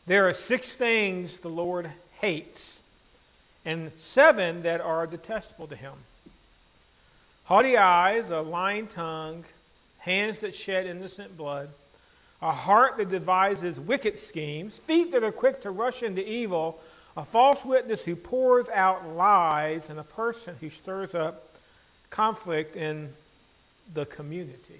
There are 6 things the Lord hates, and 7 that are detestable to him. Haughty eyes, a lying tongue, hands that shed innocent blood, a heart that devises wicked schemes, feet that are quick to rush into evil, a false witness who pours out lies, and a person who stirs up conflict in the community.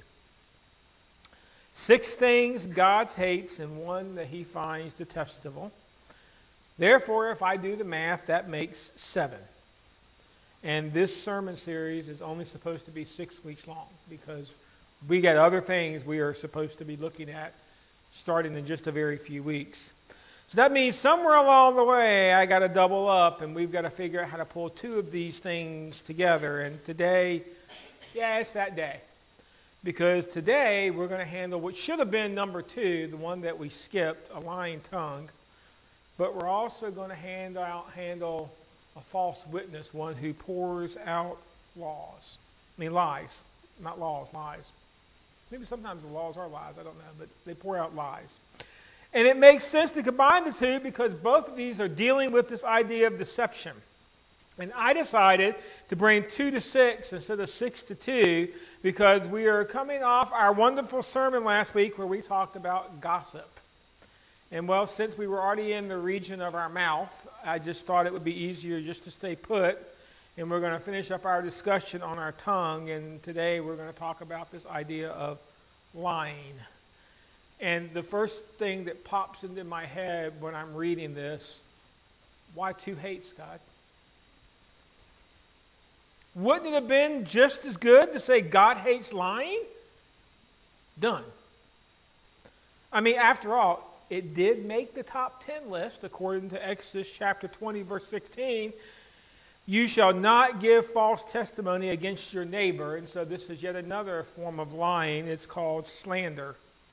6 things God hates and 1 that he finds detestable. Therefore, if I do the math, that makes 7. And this sermon series is only supposed to be 6 weeks long because we got other things we are supposed to be looking at starting in just a very few weeks. So that means somewhere along the way I got to double up and we've got to figure out how to pull 2 of these things together. And today, it's that day. Because today we're going to handle what should have been number 2, the one that we skipped, a lying tongue. But we're also going to handle a false witness, one who pours out lies. Not laws, lies. Maybe sometimes the laws are lies, I don't know, but they pour out lies. And it makes sense to combine the 2 because both of these are dealing with this idea of deception. And I decided to bring 2 to 6 instead of 6 to 2 because we are coming off our wonderful sermon last week where we talked about gossip. And well, since we were already in the region of our mouth, I just thought it would be easier just to stay put. And we're going to finish up our discussion on our tongue. And today we're going to talk about this idea of lying. And the first thing that pops into my head when I'm reading this, why 2 hates, God? Wouldn't it have been just as good to say God hates lying? Done. I mean, after all, it did make the top 10 list according to Exodus chapter 20, verse 16. You shall not give false testimony against your neighbor. And so this is yet another form of lying. It's called slander.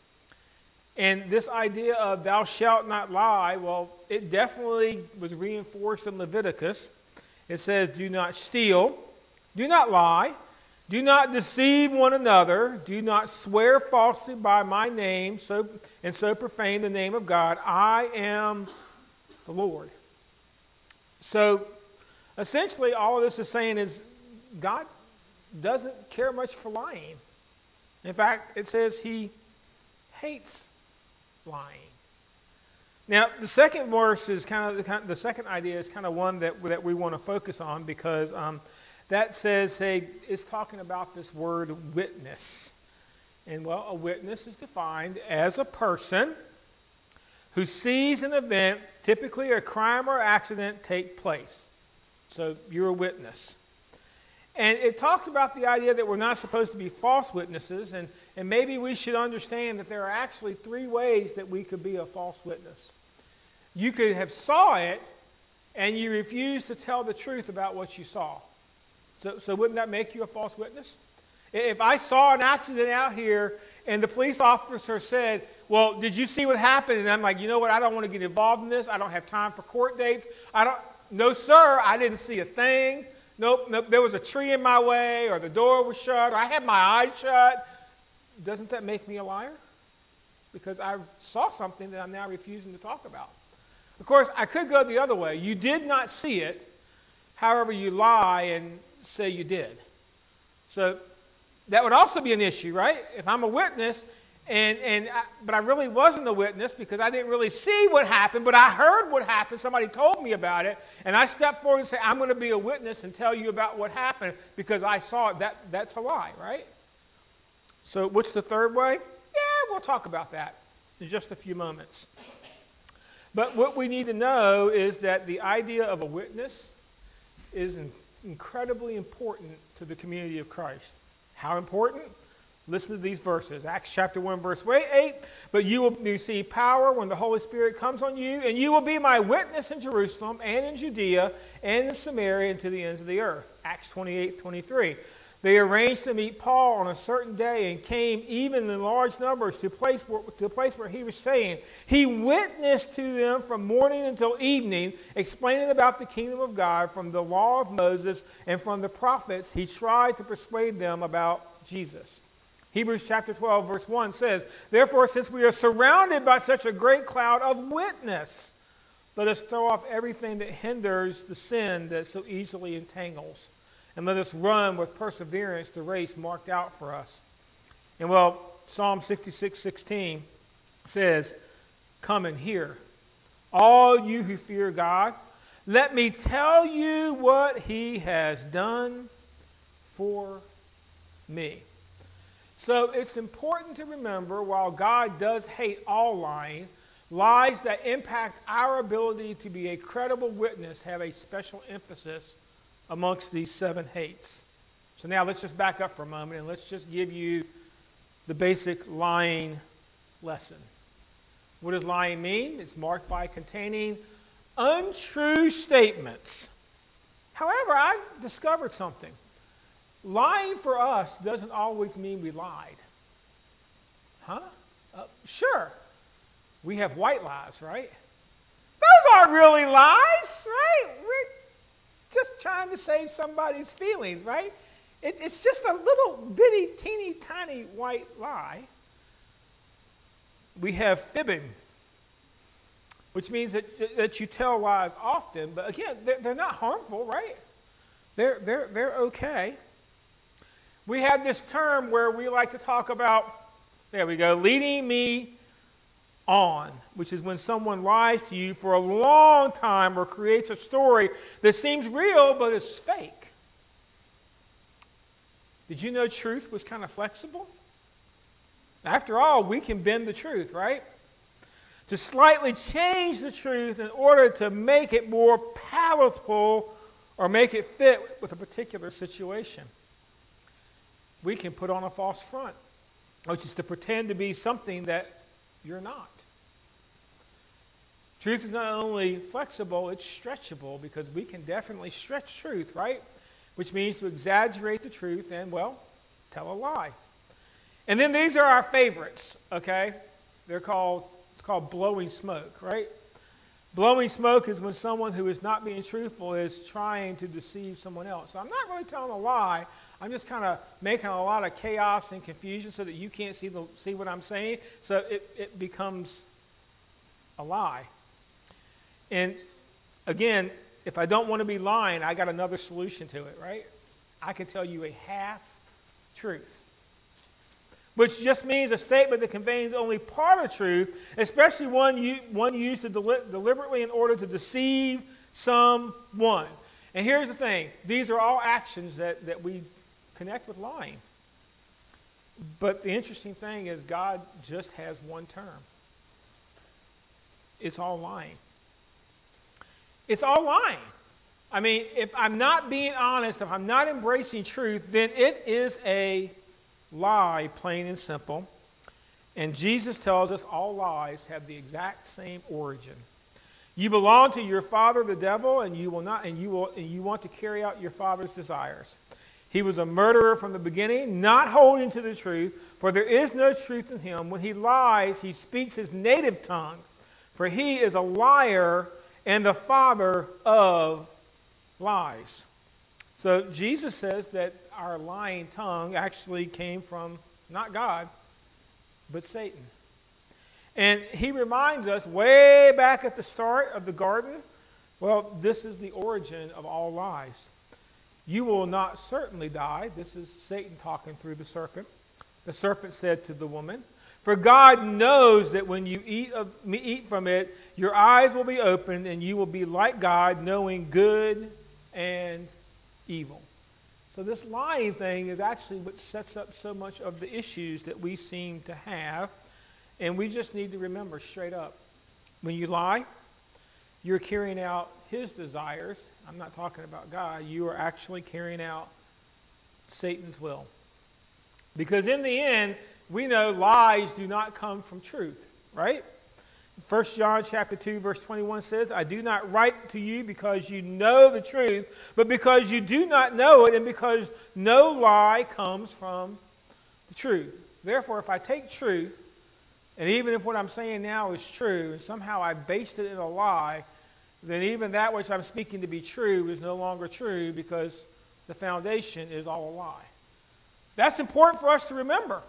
And this idea of thou shalt not lie, well, it definitely was reinforced in Leviticus. It says, do not steal, do not lie, do not deceive one another, do not swear falsely by my name, so profane the name of God. I am the Lord. So essentially all of this is saying is God doesn't care much for lying. In fact, it says he hates lying. Now, the second verse is the second idea is kind of one that we want to focus on because that says, it's talking about this word witness. And well, a witness is defined as a person who sees an event, typically a crime or accident, take place. So you're a witness. And it talks about the idea that we're not supposed to be false witnesses, and maybe we should understand that there are actually 3 ways that we could be a false witness. You could have saw it, and you refuse to tell the truth about what you saw. So wouldn't that make you a false witness? If I saw an accident out here, and the police officer said, well, did you see what happened? And I'm like, you know what, I don't want to get involved in this. I don't have time for court dates. No, sir, I didn't see a thing. Nope, there was a tree in my way, or the door was shut, or I had my eyes shut. Doesn't that make me a liar? Because I saw something that I'm now refusing to talk about. Of course, I could go the other way. You did not see it, however you lie and say you did. So that would also be an issue, right? If I'm a witness, but I really wasn't a witness because I didn't really see what happened, but I heard what happened. Somebody told me about it, and I stepped forward and said, I'm going to be a witness and tell you about what happened because I saw it. That's a lie, right? So what's the third way? Yeah, we'll talk about that in just a few moments. But what we need to know is that the idea of a witness is incredibly important to the community of Christ. How important? Listen to these verses. Acts chapter 1, verse 8. But you will receive power when the Holy Spirit comes on you, and you will be my witness in Jerusalem and in Judea and in Samaria and to the ends of the earth. Acts 28:23. They arranged to meet Paul on a certain day and came even in large numbers to the place where he was staying. He witnessed to them from morning until evening, explaining about the kingdom of God from the law of Moses and from the prophets. He tried to persuade them about Jesus. Hebrews chapter 12, verse 1 says, "Therefore, since we are surrounded by such a great cloud of witness, let us throw off everything that hinders the sin that so easily entangles, and let us run with perseverance the race marked out for us." And well, Psalm 66:16 says, "Come and hear, all you who fear God. Let me tell you what he has done for me." So it's important to remember, while God does hate all lying, lies that impact our ability to be a credible witness have a special emphasis amongst these 7 hates. So now let's just back up for a moment and let's just give you the basic lying lesson. What does lying mean? It's marked by containing untrue statements. However, I discovered something. Lying for us doesn't always mean we lied. Huh? Sure. We have white lies, right? Those aren't really lies, right? We're just trying to save somebody's feelings, right? It's just a little bitty, teeny, tiny white lie. We have fibbing, which means that you tell lies often, but again, they're not harmful, right? They're okay. We have this term where we like to talk about, there we go, leading me on, which is when someone lies to you for a long time or creates a story that seems real but is fake. Did you know truth was kind of flexible? After all, we can bend the truth, right? To slightly change the truth in order to make it more palatable or make it fit with a particular situation. We can put on a false front, which is to pretend to be something that you're not. Truth is not only flexible, it's stretchable, because we can definitely stretch truth, right? Which means to exaggerate the truth and, well, tell a lie. And then these are our favorites, okay? It's called blowing smoke, right? Blowing smoke is when someone who is not being truthful is trying to deceive someone else. So I'm not really telling a lie. I'm just kind of making a lot of chaos and confusion so that you can't see what I'm saying. So it becomes a lie. And again, if I don't want to be lying, I got another solution to it, right? I can tell you a half truth, which just means a statement that conveys only part of truth, especially one used to deliberately in order to deceive someone. And here's the thing. These are all actions that we connect with lying. But the interesting thing is God just has one term. It's all lying. It's all lying. I mean, if I'm not being honest, if I'm not embracing truth, then it is a lie, plain and simple. And Jesus tells us all lies have the exact same origin. You belong to your father, the devil, and you want to carry out your father's desires. He was a murderer from the beginning, not holding to the truth, for there is no truth in him. When he lies, he speaks his native tongue, for he is a liar and the father of lies. So Jesus says that our lying tongue actually came from not God, but Satan. And he reminds us way back at the start of the garden, well, this is the origin of all lies. You will not certainly die. This is Satan talking through the serpent. The serpent said to the woman, "For God knows that when you eat from it, your eyes will be opened and you will be like God, knowing good and evil." So this lying thing is actually what sets up so much of the issues that we seem to have. And we just need to remember straight up, when you lie, you're carrying out his desires. I'm not talking about God. You are actually carrying out Satan's will. Because in the end, we know lies do not come from truth, right? 1 John chapter 2, verse 21 says, "I do not write to you because you know the truth, but because you do not know it, and because no lie comes from the truth." Therefore, if I take truth, and even if what I'm saying now is true, and somehow I based it in a lie, then even that which I'm speaking to be true is no longer true, because the foundation is all a lie. That's important for us to remember.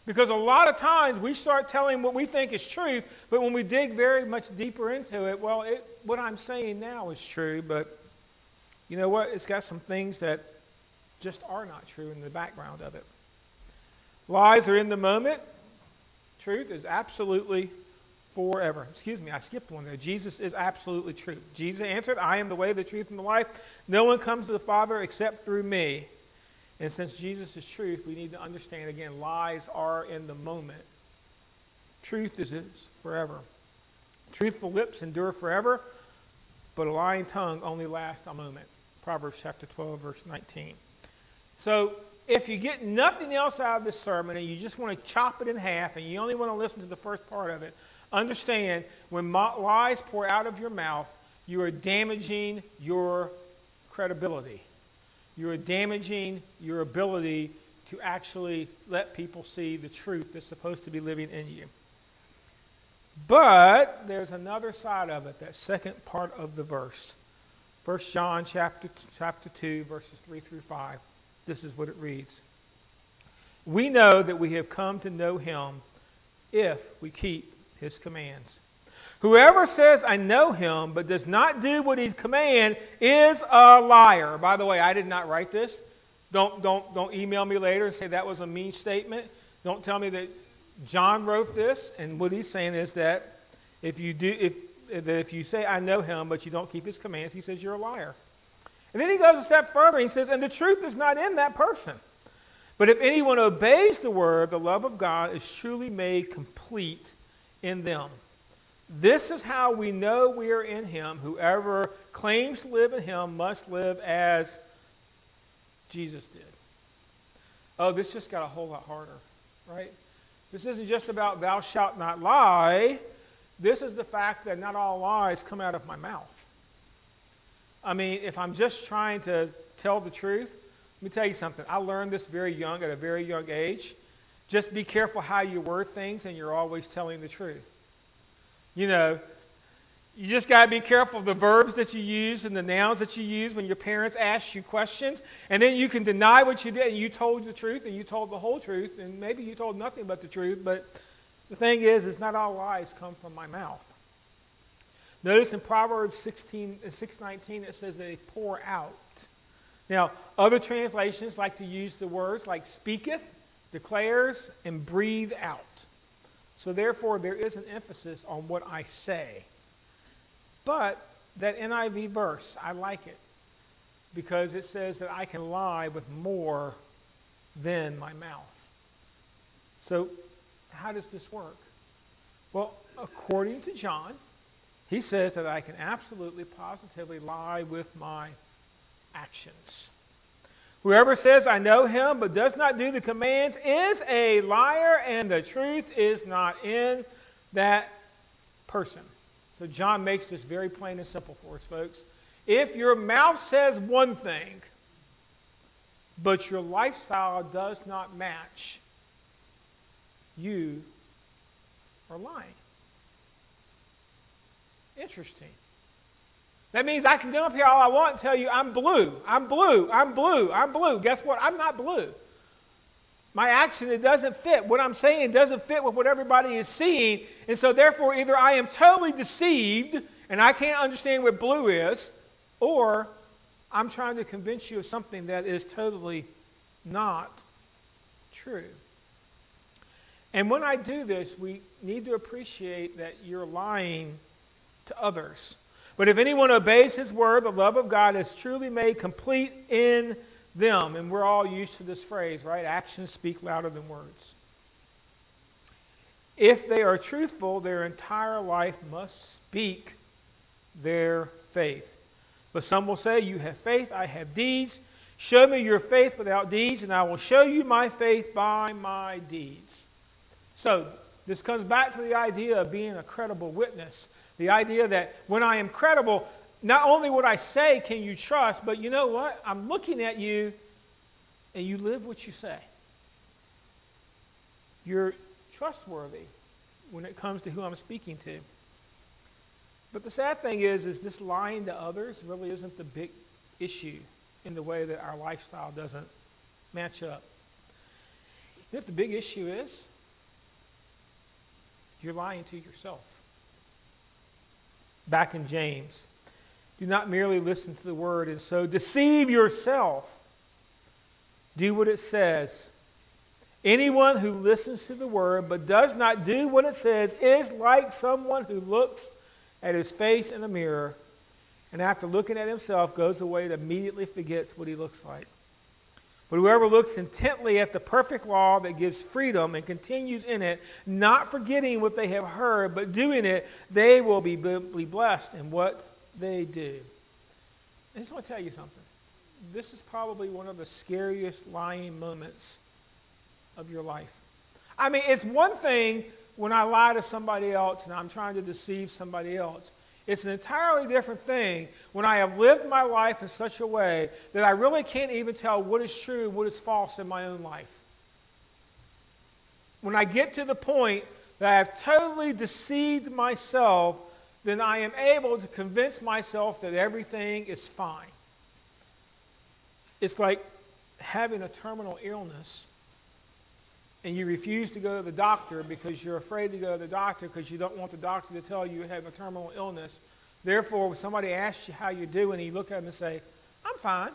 Because a lot of times we start telling what we think is true, but when we dig very much deeper into it, well, what I'm saying now is true, but you know what? It's got some things that just are not true in the background of it. Lies are in the moment. Truth is absolutely forever. Excuse me, I skipped one there. Jesus is absolutely true. Jesus answered, I am the way, the truth, and the life. No one comes to the Father except through me. And since Jesus is truth, we need to understand, again, lies are in the moment. Truth is forever. Truthful lips endure forever, but a lying tongue only lasts a moment. Proverbs chapter 12, verse 19. So if you get nothing else out of this sermon and you just want to chop it in half and you only want to listen to the first part of it, understand when lies pour out of your mouth, you are damaging your credibility. You are damaging your ability to actually let people see the truth that's supposed to be living in you. But there's another side of it, that second part of the verse. 1 John chapter 2, verses 3 through 5. This is what it reads. We know that we have come to know him if we keep his commands. Whoever says, I know him, but does not do what he commands is a liar. By the way, I did not write this. Don't email me later and say that was a mean statement. Don't tell me that John wrote this. And what he's saying is that if you say, I know him, but you don't keep his commands, he says you're a liar. And then he goes a step further. He says, and the truth is not in that person. But if anyone obeys the word, the love of God is truly made complete in them. This is how we know we are in him. Whoever claims to live in him must live as Jesus did. Oh, this just got a whole lot harder, right? This isn't just about thou shalt not lie. This is the fact that not all lies come out of my mouth. I mean, if I'm just trying to tell the truth, let me tell you something. I learned this very young, at a very young age. Just be careful how you word things and you're always telling the truth. You know, you just got to be careful of the verbs that you use and the nouns that you use when your parents ask you questions. And then you can deny what you did and you told the truth and you told the whole truth. And maybe you told nothing but the truth. But the thing is not all lies come from my mouth. Notice in Proverbs 6:19 it says they pour out. Now, other translations like to use the words like speaketh, declares, and breathe out. So therefore, there is an emphasis on what I say. But that NIV verse, I like it because it says that I can lie with more than my mouth. So how does this work? Well, according to John, he says that I can absolutely, positively lie with my actions. Whoever says, I know him, but does not do the commands is a liar, and the truth is not in that person. So John makes this very plain and simple for us, folks. If your mouth says one thing, but your lifestyle does not match, you are lying. Interesting. That means I can come up here all I want and tell you I'm blue, I'm blue, I'm blue, I'm blue. Guess what? I'm not blue. My action, it doesn't fit. What I'm saying doesn't fit with what everybody is seeing. And so therefore, either I am totally deceived and I can't understand what blue is, or I'm trying to convince you of something that is totally not true. And when I do this, we need to appreciate that you're lying to others. But if anyone obeys his word, the love of God is truly made complete in them. And we're all used to this phrase, right? Actions speak louder than words. If they are truthful, their entire life must speak their faith. But some will say, you have faith, I have deeds. Show me your faith without deeds, and I will show you my faith by my deeds. So this comes back to the idea of being a credible witness. The idea that when I am credible, not only what I say can you trust, but you know what? I'm looking at you and you live what you say. You're trustworthy when it comes to who I'm speaking to. But the sad thing is this lying to others really isn't the big issue in the way that our lifestyle doesn't match up. You know what the big issue is? you're lying to yourself. Back in James, do not merely listen to the word and so deceive yourself. Do what it says. Anyone who listens to the word but does not do what it says is like someone who looks at his face in a mirror and after looking at himself goes away and immediately forgets what he looks like. But whoever looks intently at the perfect law that gives freedom and continues in it, not forgetting what they have heard, but doing it, they will be blessed in what they do. I just want to tell you something. This is probably one of the scariest lying moments of your life. I mean, it's one thing when I lie to somebody else and I'm trying to deceive somebody else. It's an entirely different thing when I have lived my life in such a way that I really can't even tell what is true and what is false in my own life. When I get to the point that I have totally deceived myself, then I am able to convince myself that everything is fine. It's like having a terminal illness and you refuse to go to the doctor because you're afraid to go to the doctor because you don't want the doctor to tell you you have a terminal illness. Therefore, when somebody asks you how you're doing, you look at them and say, I'm fine.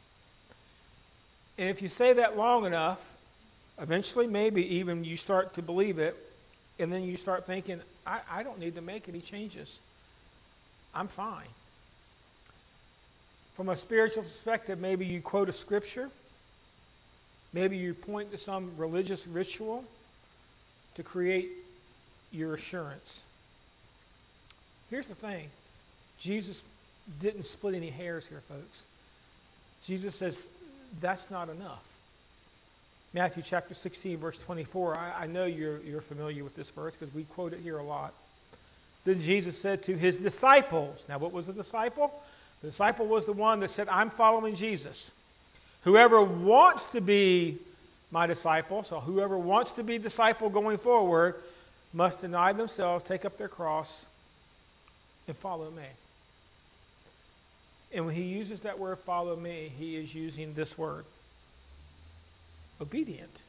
And if you say that long enough, eventually maybe even you start to believe it, and then you start thinking, I don't need to make any changes. I'm fine. From a spiritual perspective, maybe you quote a scripture. Maybe you point to some religious ritual to create your assurance. Here's the thing. Jesus didn't split any hairs here, folks. Jesus says that's not enough. Matthew chapter 16, verse 24. I know you're familiar with this verse because we quote it here a lot. Then Jesus said to his disciples. Now, what was a disciple? The disciple was the one that said, I'm following Jesus. Whoever wants to be my disciple, so whoever wants to be disciple going forward, must deny themselves, take up their cross, and follow me. And when he uses that word, follow me, he is using this word, obedient.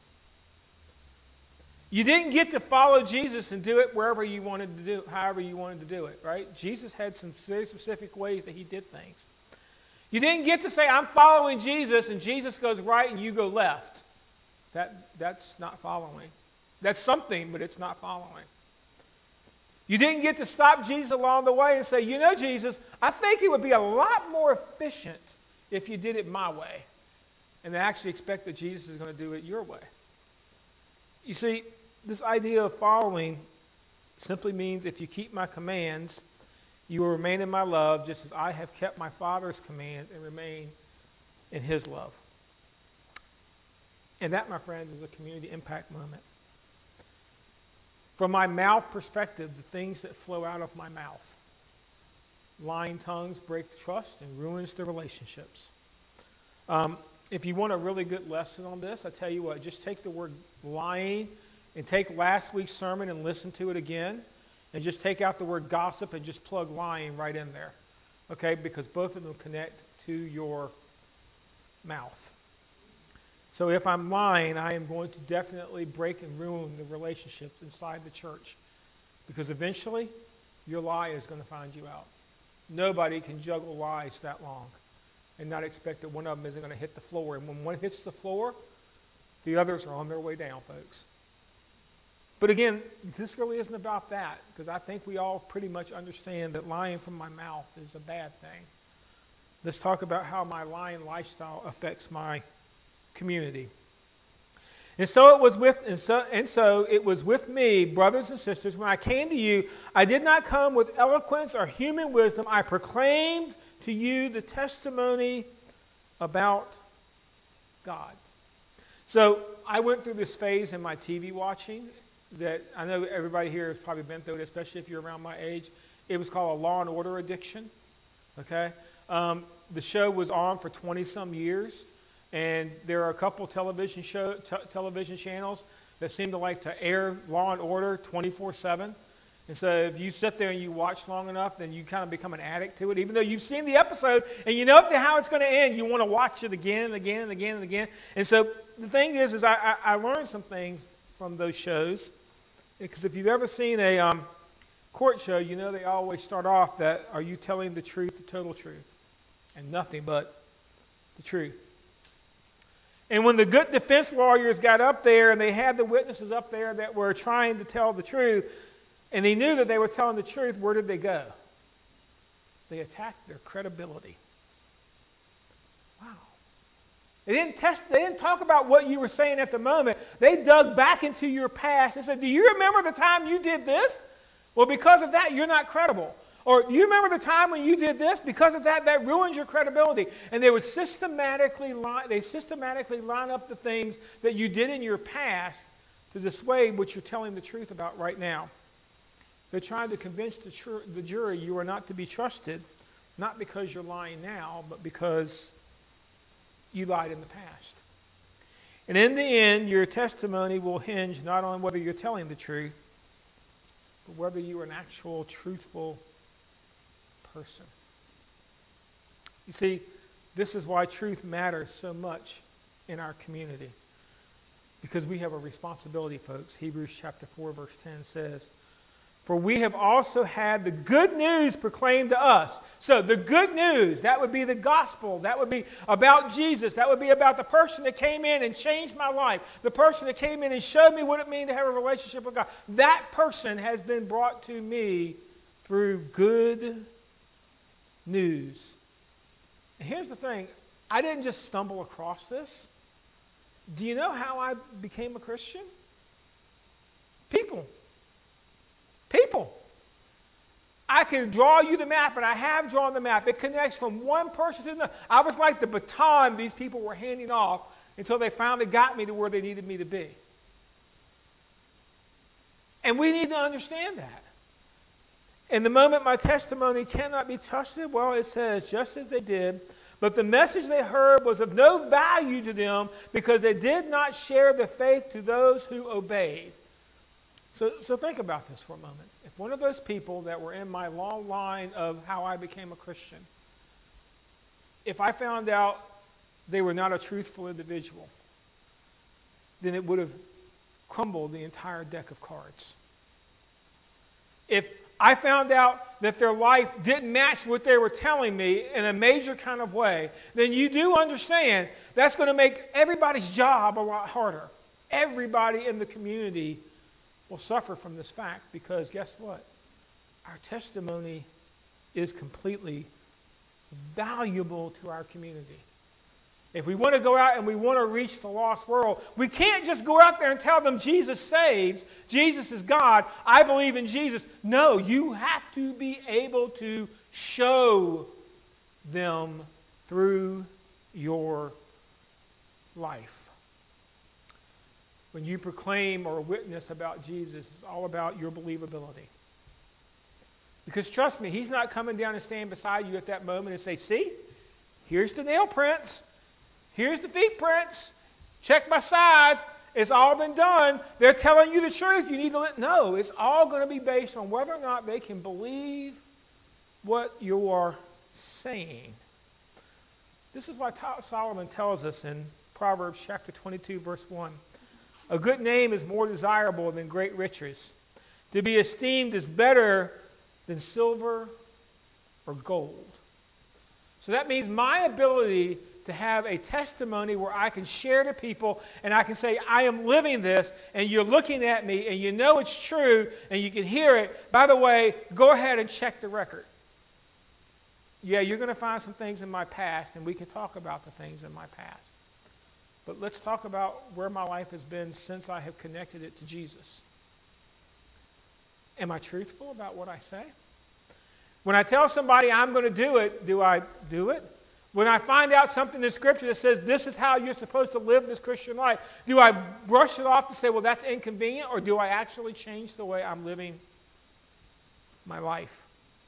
You didn't get to follow Jesus and do it wherever you wanted to do, however you wanted to do it, right? Jesus had some very specific ways that he did things. You didn't get to say, I'm following Jesus, and Jesus goes right and you go left. That's not following. That's something, but it's not following. You didn't get to stop Jesus along the way and say, you know, Jesus, I think it would be a lot more efficient if you did it my way. And they actually expect that Jesus is going to do it your way. You see, this idea of following simply means if you keep my commands, you will remain in my love just as I have kept my Father's commands and remain in his love. And that, my friends, is a community impact moment. From my mouth perspective, the things that flow out of my mouth. Lying tongues break trust and ruins the relationships. If you want a really good lesson on this, I tell you what, just take the word lying and take last week's sermon and listen to it again. And just take out the word gossip and just plug lying right in there. Okay? Because both of them connect to your mouth. So if I'm lying, I am going to definitely break and ruin the relationships inside the church. Because eventually, your lie is going to find you out. Nobody can juggle lies that long and not expect that one of them isn't going to hit the floor. And when one hits the floor, the others are on their way down, folks. But again, this really isn't about that, because I think we all pretty much understand that lying from my mouth is a bad thing. Let's talk about how my lying lifestyle affects my community. And so it was with me, brothers and sisters, when I came to you, I did not come with eloquence or human wisdom. I proclaimed to you the testimony about God. So I went through this phase in my TV watching that I know everybody here has probably been through it, especially if you're around my age. It was called a Law and Order addiction. Okay? The show was on for 20-some years, and there are a couple television channels that seem to like to air Law and Order 24/7. And so if you sit there and you watch long enough, then you kind of become an addict to it. Even though you've seen the episode and you know how it's going to end, you want to watch it again and again and again and again. And so the thing is I learned some things from those shows. Because if you've ever seen a court show, you know they always start off that, are you telling the truth, the total truth, and nothing but the truth. And when the good defense lawyers got up there and they had the witnesses up there that were trying to tell the truth, and they knew that they were telling the truth, where did they go? They attacked their credibility. Wow. They didn't talk about what you were saying at the moment. They dug back into your past and said, do you remember the time you did this? Well, because of that, you're not credible. Or you remember the time when you did this? Because of that, that ruins your credibility. And they would systematically line up the things that you did in your past to dissuade what you're telling the truth about right now. They're trying to convince the jury you are not to be trusted, not because you're lying now, but because you lied in the past. And in the end, your testimony will hinge not on whether you're telling the truth, but whether you are an actual truthful person. You see, this is why truth matters so much in our community. Because we have a responsibility, folks. Hebrews chapter 4, verse 10 says, for we have also had the good news proclaimed to us. So the good news, that would be the gospel. That would be about Jesus. That would be about the person that came in and changed my life. The person that came in and showed me what it means to have a relationship with God. That person has been brought to me through good news. And here's the thing. I didn't just stumble across this. Do you know how I became a Christian? People. I can draw you the map, and I have drawn the map. It connects from one person to another. I was like the baton these people were handing off until they finally got me to where they needed me to be. And we need to understand that. And the moment my testimony cannot be trusted, well, it says, just as they did, but the message they heard was of no value to them because they did not share the faith to those who obeyed. So think about this for a moment. If one of those people that were in my long line of how I became a Christian, if I found out they were not a truthful individual, then it would have crumbled the entire deck of cards. If I found out that their life didn't match what they were telling me in a major kind of way, then you do understand that's going to make everybody's job a lot harder. Everybody in the community will suffer from this fact because guess what? Our testimony is completely valuable to our community. If we want to go out and we want to reach the lost world, we can't just go out there and tell them Jesus saves, Jesus is God, I believe in Jesus. No, you have to be able to show them through your life. When you proclaim or witness about Jesus, it's all about your believability. Because trust me, he's not coming down and standing beside you at that moment and say, see, here's the nail prints. Here's the feet prints. Check my side. It's all been done. They're telling you the truth. You need to no, it's all going to be based on whether or not they can believe what you are saying. This is why Solomon tells us in Proverbs chapter 22, verse 1. A good name is more desirable than great riches. To be esteemed is better than silver or gold. So that means my ability to have a testimony where I can share to people and I can say, I am living this, and you're looking at me, and you know it's true, and you can hear it. By the way, go ahead and check the record. Yeah, you're going to find some things in my past, and we can talk about the things in my past. But let's talk about where my life has been since I have connected it to Jesus. Am I truthful about what I say? When I tell somebody I'm going to do it, do I do it? When I find out something in Scripture that says this is how you're supposed to live this Christian life, do I brush it off to say, well, that's inconvenient, or do I actually change the way I'm living my life?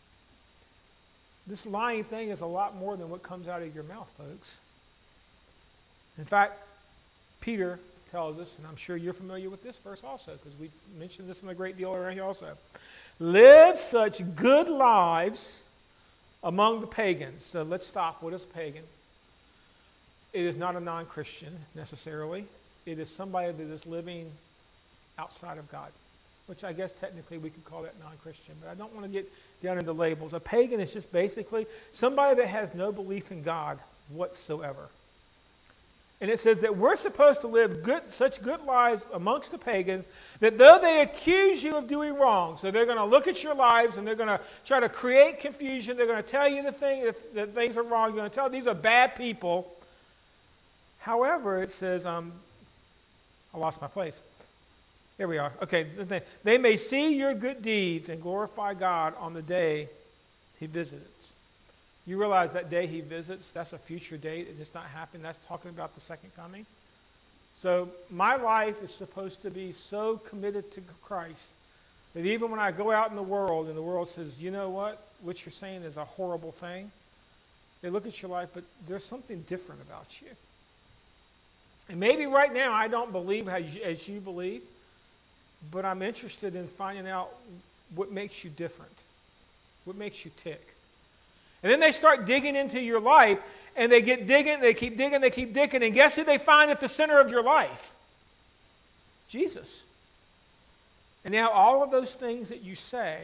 This lying thing is a lot more than what comes out of your mouth, folks. In fact, Peter tells us, and I'm sure you're familiar with this verse also, because we mentioned this one a great deal around here also. Live such good lives among the pagans. So let's stop. What is a pagan? It is not a non-Christian necessarily. It is somebody that is living outside of God. which I guess technically we could call that non-Christian, but I don't want to get down into labels. A pagan is just basically somebody that has no belief in God whatsoever. And it says that we're supposed to live such good lives amongst the pagans that though they accuse you of doing wrong, so they're going to look at your lives and they're going to try to create confusion. They're going to tell you that things are wrong. You're going to tell these are bad people. However, it says, I lost my place. Here we are. Okay. They may see your good deeds and glorify God on the day he visits. You realize that day he visits, that's a future date. It's not happening. That's talking about the second coming. So my life is supposed to be so committed to Christ that even when I go out in the world and the world says, you know what you're saying is a horrible thing, they look at your life, but there's something different about you. And maybe right now I don't believe as you believe, but I'm interested in finding out what makes you different, what makes you tick. And then they start digging into your life, and they keep digging, and guess who they find at the center of your life? Jesus. And now all of those things that you say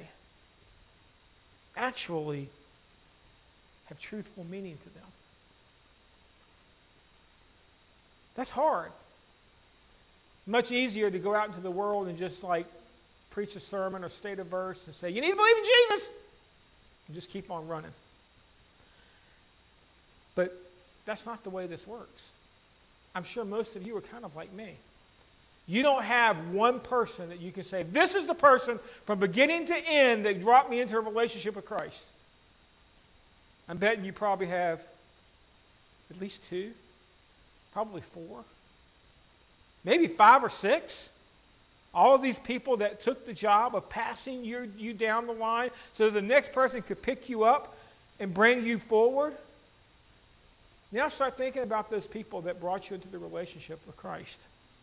actually have truthful meaning to them. That's hard. It's much easier to go out into the world and just like preach a sermon or state a verse and say, you need to believe in Jesus, and just keep on running. But that's not the way this works. I'm sure most of you are kind of like me. You don't have one person that you can say, this is the person from beginning to end that brought me into a relationship with Christ. I'm betting you probably have at least 2, probably 4, maybe 5 or 6. All of these people that took the job of passing you down the line so that the next person could pick you up and bring you forward. Now start thinking about those people that brought you into the relationship with Christ.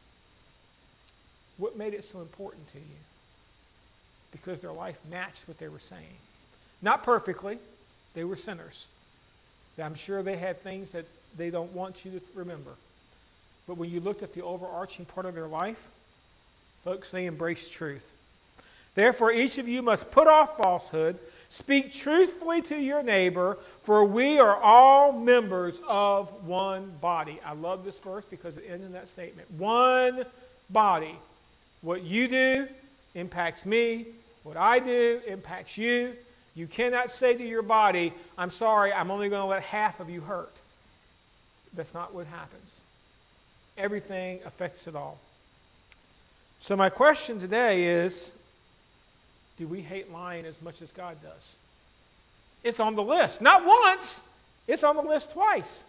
What made it so important to you? Because their life matched what they were saying. Not perfectly. They were sinners. I'm sure they had things that they don't want you to remember. But when you looked at the overarching part of their life, folks, they embraced truth. Therefore, each of you must put off falsehood, speak truthfully to your neighbor, for we are all members of one body. I love this verse because it ends in that statement. One body. What you do impacts me. What I do impacts you. You cannot say to your body, I'm sorry, I'm only going to let half of you hurt. That's not what happens. Everything affects it all. So my question today is, do we hate lying as much as God does? It's on the list. Not once. It's on the list twice.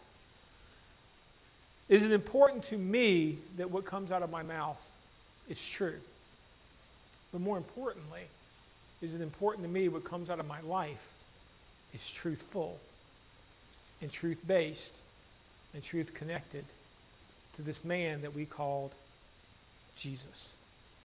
Is it important to me that what comes out of my mouth is true? But more importantly, is it important to me what comes out of my life is truthful and truth-based and truth-connected to this man that we called Jesus?